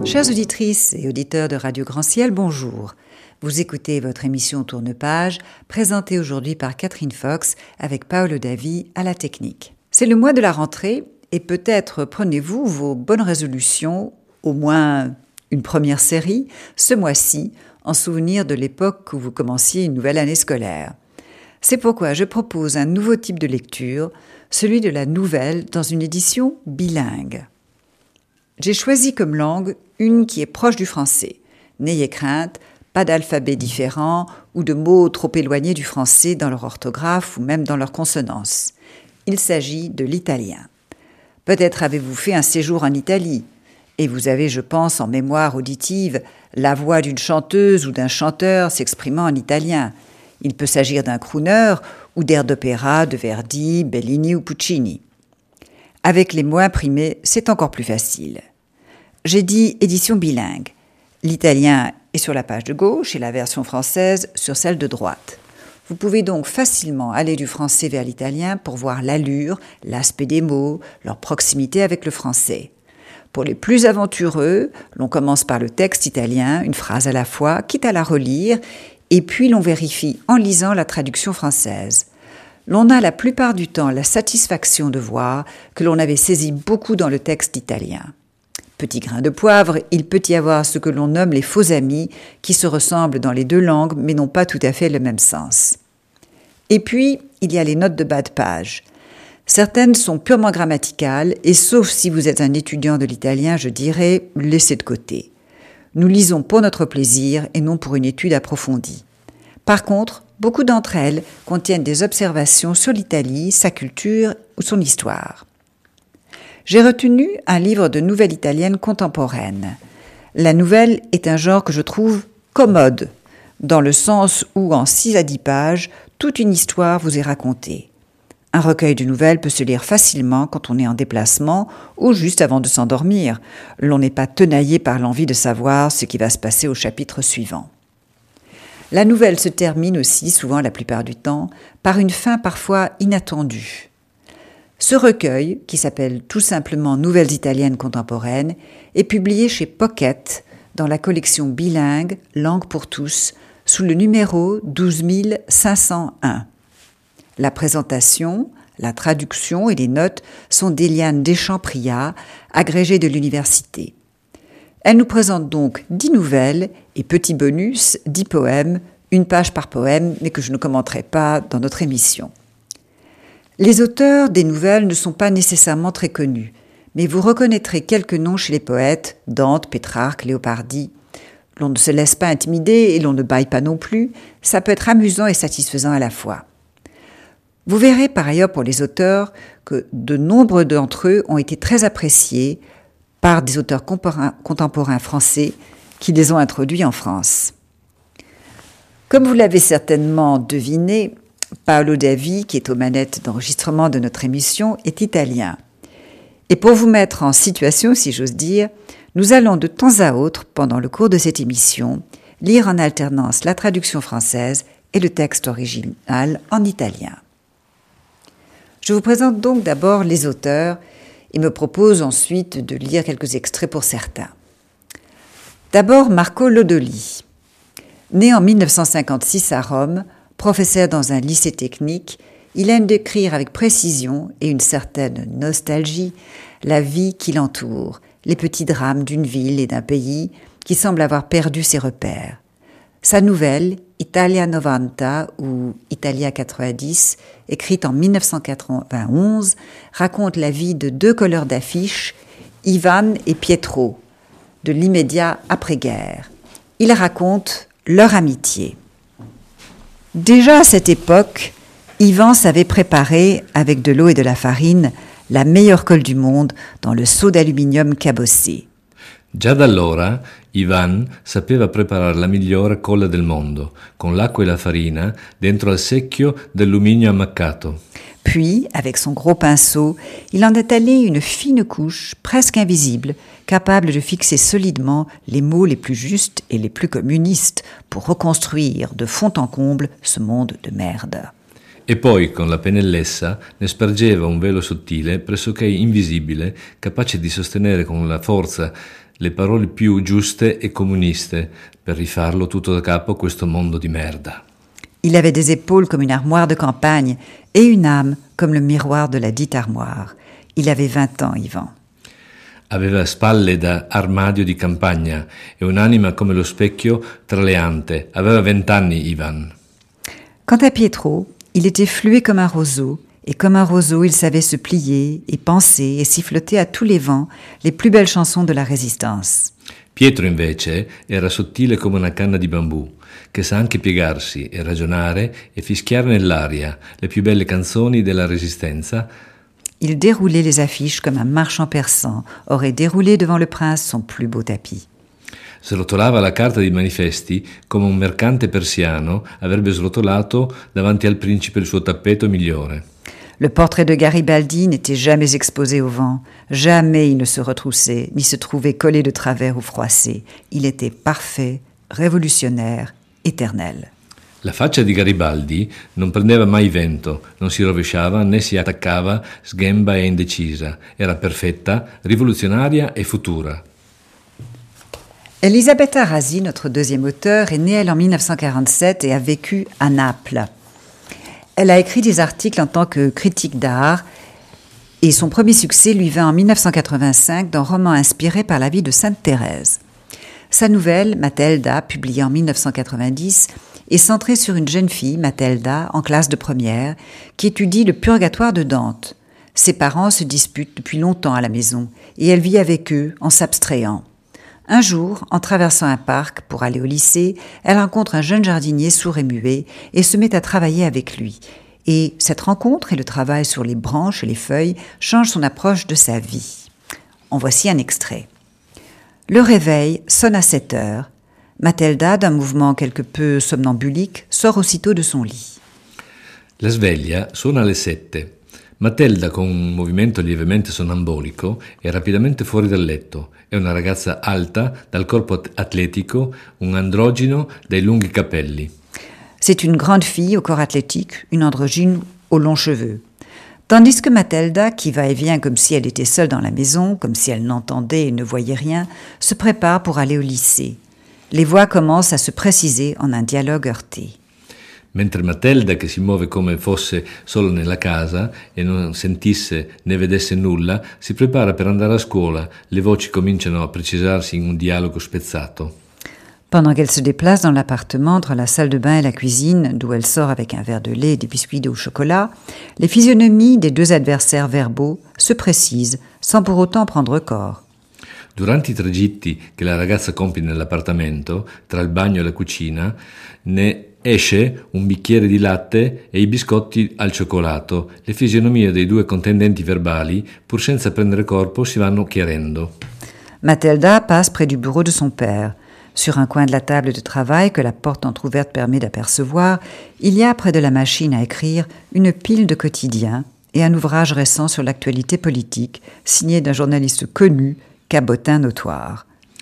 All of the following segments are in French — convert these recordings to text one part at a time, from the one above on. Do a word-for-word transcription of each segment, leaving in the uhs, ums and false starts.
Chères auditrices et auditeurs de Radio Grand Ciel, bonjour. Vous écoutez votre émission Tourne-Page, présentée aujourd'hui par Catherine Fox avec Paolo Davi à la technique. C'est le mois de la rentrée et peut-être prenez-vous vos bonnes résolutions, au moins une première série, ce mois-ci, en souvenir de l'époque où vous commenciez une nouvelle année scolaire. C'est pourquoi je propose un nouveau type de lecture, celui de la nouvelle dans une édition bilingue. J'ai choisi comme langue une qui est proche du français. N'ayez crainte, pas d'alphabet différent ou de mots trop éloignés du français dans leur orthographe ou même dans leur consonance. Il s'agit de l'italien. Peut-être avez-vous fait un séjour en Italie et vous avez, je pense, en mémoire auditive, la voix d'une chanteuse ou d'un chanteur s'exprimant en italien. Il peut s'agir d'un crooner ou d'airs d'opéra de Verdi, Bellini ou Puccini. Avec les mots imprimés, c'est encore plus facile. J'ai dit édition bilingue. L'italien est sur la page de gauche et la version française sur celle de droite. Vous pouvez donc facilement aller du français vers l'italien pour voir l'allure, l'aspect des mots, leur proximité avec le français. Pour les plus aventureux, l'on commence par le texte italien, une phrase à la fois, quitte à la relire, et puis l'on vérifie en lisant la traduction française. L'on a la plupart du temps la satisfaction de voir que l'on avait saisi beaucoup dans le texte italien. Petit grain de poivre, il peut y avoir ce que l'on nomme les faux amis, qui se ressemblent dans les deux langues, mais n'ont pas tout à fait le même sens. Et puis, il y a les notes de bas de page. Certaines sont purement grammaticales, et sauf si vous êtes un étudiant de l'italien, je dirais, laissez de côté. Nous lisons pour notre plaisir et non pour une étude approfondie. Par contre, beaucoup d'entre elles contiennent des observations sur l'Italie, sa culture ou son histoire. J'ai retenu un livre de nouvelle italienne contemporaine. La nouvelle est un genre que je trouve commode, dans le sens où en six à dix pages, toute une histoire vous est racontée. Un recueil de nouvelles peut se lire facilement quand on est en déplacement ou juste avant de s'endormir. L'on n'est pas tenaillé par l'envie de savoir ce qui va se passer au chapitre suivant. La nouvelle se termine aussi, souvent la plupart du temps, par une fin parfois inattendue. Ce recueil, qui s'appelle tout simplement Nouvelles italiennes contemporaines, est publié chez Pocket dans la collection bilingue Langue pour tous, sous le numéro douze mille cinq cent un. La présentation, la traduction et les notes sont d'Éliane Deschamps-Priat, agrégée de l'université. Elle nous présente donc dix nouvelles et petit bonus, dix poèmes, une page par poème, mais que je ne commenterai pas dans notre émission. Les auteurs des nouvelles ne sont pas nécessairement très connus, mais vous reconnaîtrez quelques noms chez les poètes, Dante, Pétrarque, Léopardi. L'on ne se laisse pas intimider et l'on ne bâille pas non plus, ça peut être amusant et satisfaisant à la fois. Vous verrez par ailleurs pour les auteurs que de nombreux d'entre eux ont été très appréciés par des auteurs contemporains français qui les ont introduits en France. Comme vous l'avez certainement deviné, Paolo Davi, qui est aux manettes d'enregistrement de notre émission, est italien. Et pour vous mettre en situation, si j'ose dire, nous allons de temps à autre, pendant le cours de cette émission, lire en alternance la traduction française et le texte original en italien. Je vous présente donc d'abord les auteurs et me propose ensuite de lire quelques extraits pour certains. D'abord Marco Lodoli. Né en mille neuf cent cinquante-six à Rome, professeur dans un lycée technique, il aime décrire avec précision et une certaine nostalgie la vie qui l'entoure, les petits drames d'une ville et d'un pays qui semble avoir perdu ses repères. Sa nouvelle, Italia novanta ou Italia quatre-vingt-dix, écrite en mille neuf cent quatre-vingt-onze, raconte la vie de deux colleurs d'affiches, Ivan et Pietro, de l'immédiat après-guerre. Il raconte leur amitié. Déjà à cette époque, Ivan savait préparer, avec de l'eau et de la farine, la meilleure colle du monde dans le seau d'aluminium cabossé. Già da allora Ivan sapeva preparare la migliore colla del mondo, con l'acqua e la farina dentro al secchio d'alluminio ammaccato. Puis, avec son gros pinceau, il en a étalé une fine couche, presque invisible, capable de fixer solidement les mots les plus justes et les plus communistes pour reconstruire de fond en comble ce monde de merde. E poi, con la pennellessa, ne spargeva un velo sottile, pressoché invisibile, capace di sostenere con la forza le parole più giuste e comuniste per rifarlo tutto da capo questo mondo di merda. Il avait des épaules comme une armoire de campagne et une âme comme le miroir de la dite armoire. Il avait vingt ans, Ivan. Aveva spalle da armadio di campagna e un'anima come lo specchio tra le ante. Aveva vent'anni, Ivan. Quant à Pietro, il était fluet comme un roseau, et comme un roseau, il savait se plier et penser et siffloter à tous les vents les plus belles chansons de la résistance. Pietro, invece, era sottile come una canna di bambù, che sa anche piegarsi e ragionare e fischiare nell'aria le più belle canzoni della resistenza. Il déroulait les affiches comme un marchand persan aurait déroulé devant le prince son plus beau tapis. Srotolava la carta di manifesti come un mercante persiano avrebbe srotolato davanti al principe il suo tappeto migliore. Le portrait de Garibaldi n'était jamais exposé au vent. Jamais il ne se retroussait, ni se trouvait collé de travers ou froissé. Il était parfait, révolutionnaire, éternel. La faccia di Garibaldi non prendeva mai vento, non si rovesciava né si attaccava, sghemba e indecisa. Era perfetta, rivoluzionaria e futura. Elisabetta Rasi, notre deuxième auteure, est née elle en dix-neuf cent quarante-sept et a vécu à Naples. Elle a écrit des articles en tant que critique d'art et son premier succès lui vint en dix-neuf cent quatre-vingt-cinq dans Roman inspiré par la vie de Sainte Thérèse. Sa nouvelle, Mathilda, publiée en dix-neuf cent quatre-vingt-dix, est centrée sur une jeune fille, Mathilda, en classe de première, qui étudie le purgatoire de Dante. Ses parents se disputent depuis longtemps à la maison et elle vit avec eux en s'abstrayant. Un jour, en traversant un parc pour aller au lycée, elle rencontre un jeune jardinier sourd et muet et se met à travailler avec lui. Et cette rencontre et le travail sur les branches et les feuilles changent son approche de sa vie. En voici un extrait. Le réveil sonne à sept heures. Mathilda, d'un mouvement quelque peu somnambulique, sort aussitôt de son lit. La sveglia suona alle sette. Mathilda, con un movimento lievemente sonnambolico, è rapidamente fuori dal letto. È una ragazza alta, dal corpo atletico, un androgino, dai lunghi capelli. C'est une grande fille au corps athlétique, une androgyne aux longs cheveux. Tandis que Mathilda, qui va et vient comme si elle était seule dans la maison, comme si elle n'entendait et ne voyait rien, se prépare pour aller au lycée. Les voix commencent à se préciser en un dialogue heurté. Mentre Mathilda, che si muove come fosse solo nella casa e non sentisse né vedesse nulla, si prepara per andare a scuola. Le voci cominciano a precisarsi in un dialogo spezzato. Pendant qu'elle se déplace dans l'appartement entre la salle de bain et la cuisine, d'où elle sort avec un verre de lait et des biscuits au chocolat, les physionomies des deux adversaires verbaux se précisent, sans pour autant prendre corps. Durante i tragitti che la ragazza compie nell'appartamento, tra il bagno e la cucina, ne esce un bicchiere di latte e i biscotti al cioccolato. Le fisionomie dei due contendenti verbali, pur senza prendere corpo, si vanno chiarendo. Mathilda passe près du bureau de son père. Sur un coin de la table de travail que la porte entr'ouverte permet d'apercevoir, il y a près de la machine à écrire une pile de quotidiens et un ouvrage récent sur l'actualité politique, signé d'un journaliste connu, cabotin notoire.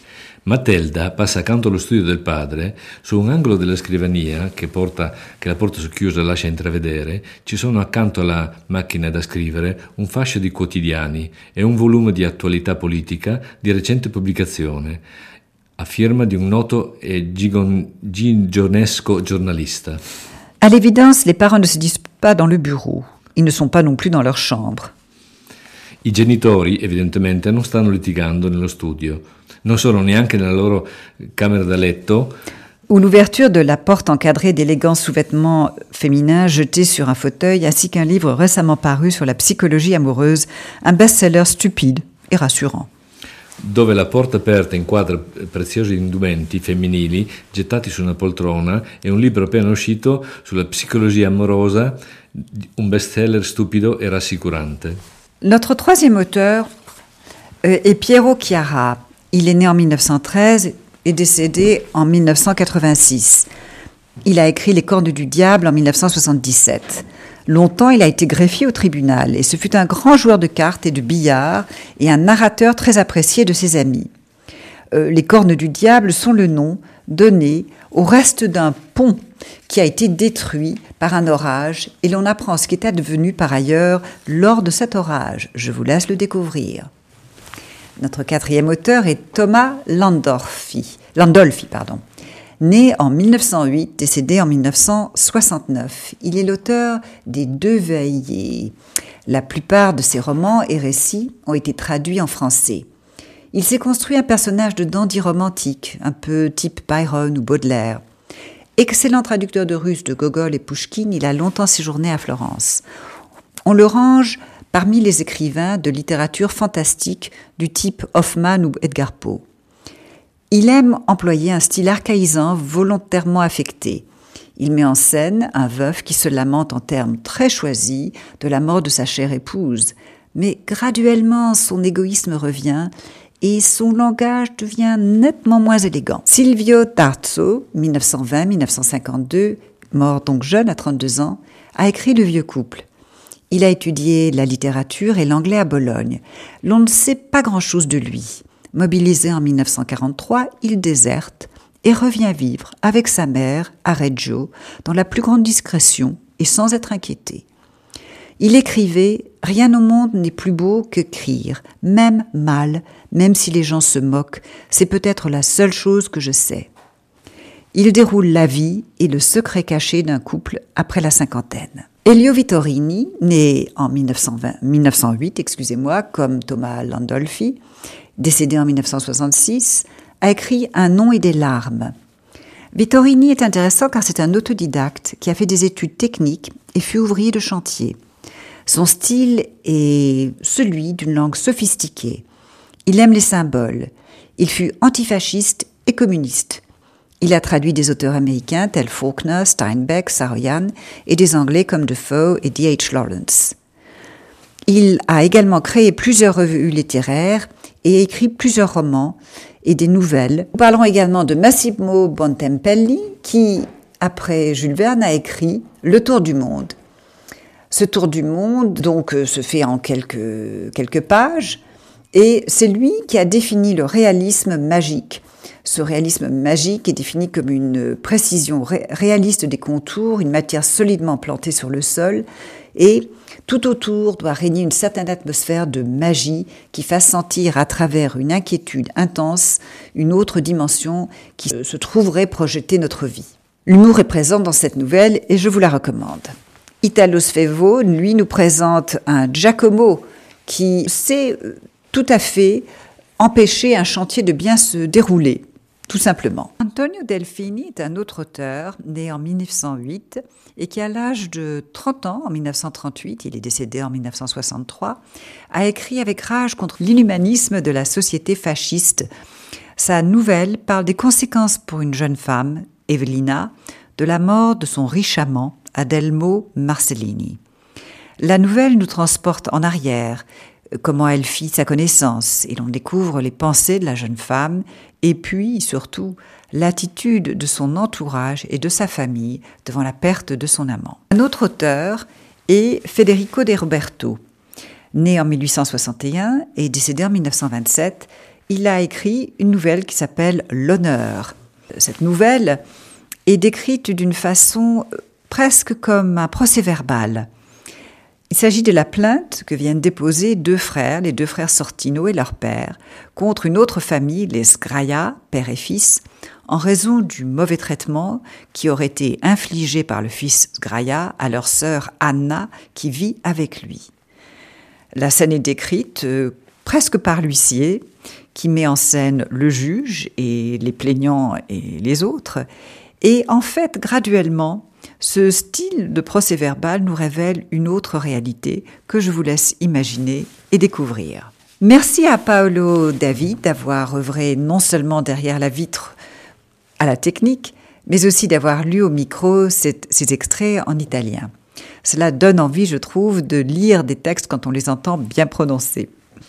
Mathilda passa accanto allo studio del padre. Su un angolo della scrivania, che, porta, che la porta socchiusa lascia intravedere, ci sono accanto alla macchina da scrivere un fascio di quotidiani e un volume di attualità politica di recente pubblicazione, a firma di un noto e gigon, gigionesco giornalista. À l'évidence, les parents ne se disputent pas dans le bureau. Ils ne sont pas non plus dans leur chambre. I genitori, evidentemente, non stanno litigando nello studio. Non sono neanche nella loro camera da letto, où l'ouverture de la porte encadrée d'élégants sous-vêtements féminins jetés sur un fauteuil, ainsi qu'un livre récemment paru sur la psychologie amoureuse, un best-seller stupide et rassurant. Dove la porta aperta inquadra preziosi indumenti femminili gettati su una poltrona e un libro appena uscito sulla psicologia amorosa, un best-seller stupido e rassicurante. Notre troisième auteur est Piero Chiara. Il est né en dix-neuf cent treize et décédé en dix-neuf cent quatre-vingt-six. Il a écrit Les Cornes du Diable en dix-neuf cent soixante-dix-sept. Longtemps, il a été greffier au tribunal et ce fut un grand joueur de cartes et de billard et un narrateur très apprécié de ses amis. Euh, les Cornes du Diable sont le nom donné au reste d'un pont qui a été détruit par un orage et l'on apprend ce qui est advenu par ailleurs lors de cet orage. Je vous laisse le découvrir. Notre quatrième auteur est Thomas Landolfi, Landolfi pardon. Né en mille neuf cent huit, décédé en mille neuf cent soixante-neuf. Il est l'auteur des Deux Veillées. La plupart de ses romans et récits ont été traduits en français. Il s'est construit un personnage de dandy romantique, un peu type Byron ou Baudelaire. Excellent traducteur de russe de Gogol et Pouchkine, il a longtemps séjourné à Florence. On le range parmi les écrivains de littérature fantastique du type Hoffmann ou Edgar Poe. Il aime employer un style archaïsant volontairement affecté. Il met en scène un veuf qui se lamente en termes très choisis de la mort de sa chère épouse, mais graduellement son égoïsme revient et son langage devient nettement moins élégant. Silvio Tarso, mille neuf cent vingt à mille neuf cent cinquante-deux, mort donc jeune à trente-deux ans, a écrit Le Vieux Couple. Il a étudié la littérature et l'anglais à Bologne. L'on ne sait pas grand-chose de lui. Mobilisé en mille neuf cent quarante-trois, il déserte et revient vivre avec sa mère à Reggio, dans la plus grande discrétion et sans être inquiété. Il écrivait « Rien au monde n'est plus beau qu'écrire, même mal, même si les gens se moquent, c'est peut-être la seule chose que je sais. » Il déroule la vie et le secret caché d'un couple après la cinquantaine. Elio Vittorini, né en mille neuf cent vingt, mille neuf cent huit, excusez-moi, comme Thomas Landolfi, décédé en mille neuf cent soixante-six, a écrit Un nom et des larmes. Vittorini est intéressant car c'est un autodidacte qui a fait des études techniques et fut ouvrier de chantier. Son style est celui d'une langue sophistiquée. Il aime les symboles. Il fut antifasciste et communiste. Il a traduit des auteurs américains tels Faulkner, Steinbeck, Saroyan et des Anglais comme Defoe et D H Lawrence. Il a également créé plusieurs revues littéraires et écrit plusieurs romans et des nouvelles. Nous parlerons également de Massimo Bontempelli qui, après Jules Verne, a écrit Le Tour du monde. Ce tour du monde, donc, se fait en quelques, quelques pages, et c'est lui qui a défini le réalisme magique. Ce réalisme magique est défini comme une précision ré- réaliste des contours, une matière solidement plantée sur le sol, et tout autour doit régner une certaine atmosphère de magie qui fasse sentir à travers une inquiétude intense une autre dimension qui se trouverait projeter notre vie. L'humour est présent dans cette nouvelle et je vous la recommande. Italo Svevo, lui, nous présente un Giacomo qui sait tout à fait empêcher un chantier de bien se dérouler, tout simplement. Antonio Delfini est un autre auteur, né en mille neuf cent huit, et qui, à l'âge de trente ans, en mille neuf cent trente-huit, il est décédé en mille neuf cent soixante-trois, a écrit avec rage contre l'inhumanisme de la société fasciste. Sa nouvelle parle des conséquences pour une jeune femme, Evelina, de la mort de son riche amant, Adelmo Marcellini. La nouvelle nous transporte en arrière, comment elle fit sa connaissance, et l'on découvre les pensées de la jeune femme, et puis, surtout, l'attitude de son entourage et de sa famille devant la perte de son amant. Un autre auteur est Federico De Roberto. Né en mille huit cent soixante et un et décédé en mille neuf cent vingt-sept, il a écrit une nouvelle qui s'appelle « L'honneur ». Cette nouvelle est décrite d'une façon presque comme un procès-verbal. Il s'agit de la plainte que viennent déposer deux frères, les deux frères Sortino et leur père, contre une autre famille, les Sgraia, père et fils, en raison du mauvais traitement qui aurait été infligé par le fils Sgraia à leur sœur Anna, qui vit avec lui. La scène est décrite euh, presque par l'huissier, qui met en scène le juge et les plaignants et les autres. Et en fait, graduellement, ce style de procès-verbal nous révèle une autre réalité que je vous laisse imaginer et découvrir. Merci à Paolo Davi d'avoir œuvré non seulement derrière la vitre à la technique, mais aussi d'avoir lu au micro ces, ces extraits en italien. Cela donne envie, je trouve, de lire des textes quand on les entend bien prononcés.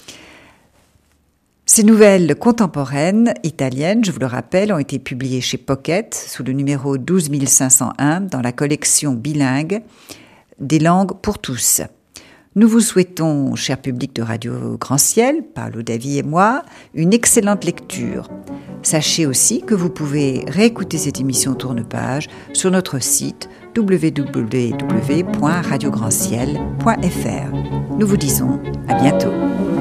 Ces nouvelles contemporaines italiennes, je vous le rappelle, ont été publiées chez Pocket sous le numéro douze mille cinq cent un dans la collection bilingue des langues pour tous. Nous vous souhaitons, cher public de Radio Grand Ciel, Paolo Davi et moi, une excellente lecture. Sachez aussi que vous pouvez réécouter cette émission Tourne-Page sur notre site w w w point radio grand ciel point f r. Nous vous disons à bientôt.